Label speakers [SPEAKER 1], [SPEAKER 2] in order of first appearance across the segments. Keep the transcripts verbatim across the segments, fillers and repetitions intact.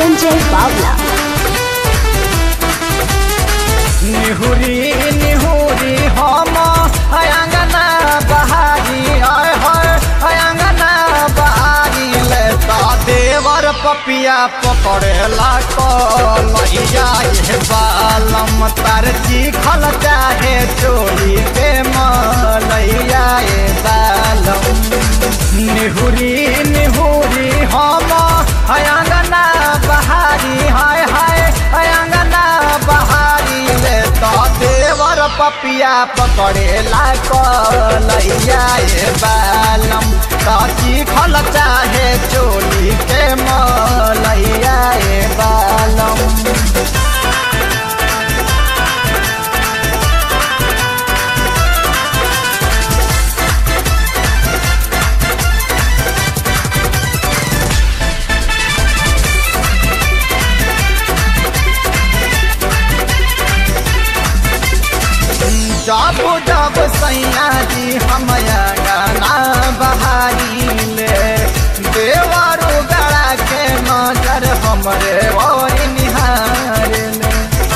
[SPEAKER 1] संजय बावला।
[SPEAKER 2] निहुरी निहुरी हम अंगना बहारी आय है अंगना बहारी ले ता देवर पपिया पकड़ेला कलैया ये बालम तार चीखल चाहे चोरी के मलैया ये बालम निहुरी निहुरी हम अंगना बहारी हाय हाय अंगना बहारी ले तो देवर पपिया पकड़ेला कलैया ये बालम काची खल चाहे चोली के मलैया ये बालम। जब जब सैया जी हम गाना बहारी ले देवरू गड़ा के नजर हमरे और निहार ले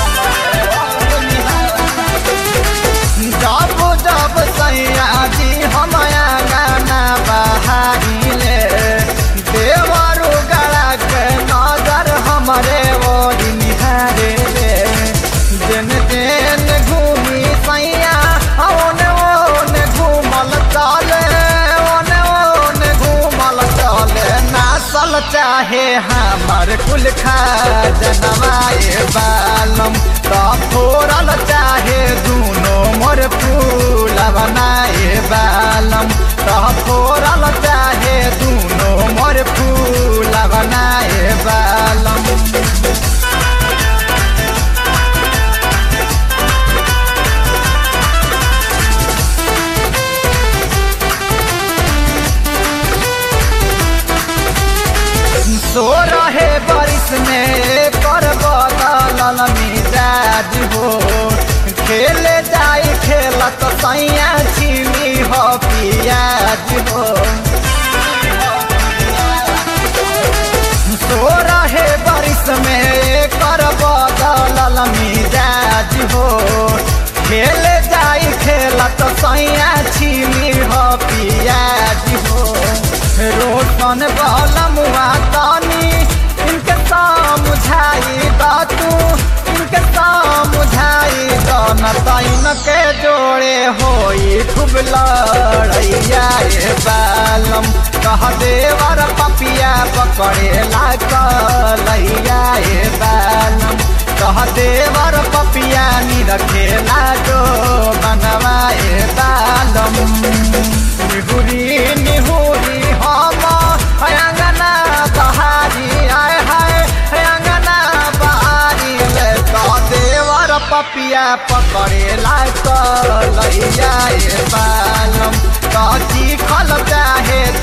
[SPEAKER 2] जब जब सैया जी हम गाना बहारी ले देवरू गड़ा के नजर हमरे और निहार ले दिन दिन घूमी सैया ओने ओने घूमल चले ओने ओने घूमल चले नासल चाहे हमर कुल खा जनवाए बालम तो फोरल चाहे दूनो मोर फूल बनाए बालम तो फोरल चाहे दूनो मोर फूल बनाए बालम। सो रहे बारिश में कर बदल मिजाज हो खेले जाए खेलत सैया छिली हो पियाज हो सो रहे बारिश में कर बदल मिजाज हो खेले जाए खेलत सैया छिली हो पियाज हो रोशन बलमुआ तानी इनके समझाई तू इनके समझाई न तैन के जोड़े होई खूब लड़ैया ये बालम कह देवर पपिया पकड़ेला कलैया ये बालम कह देवर पपिया नी रखेला जो बनवाए बालम। निहुरी निहुरी हम अंगना बहारी आय है अंगना बहारी ले तो देवर पपिया पकड़ेला कलैया ये बालम काची खल चाहे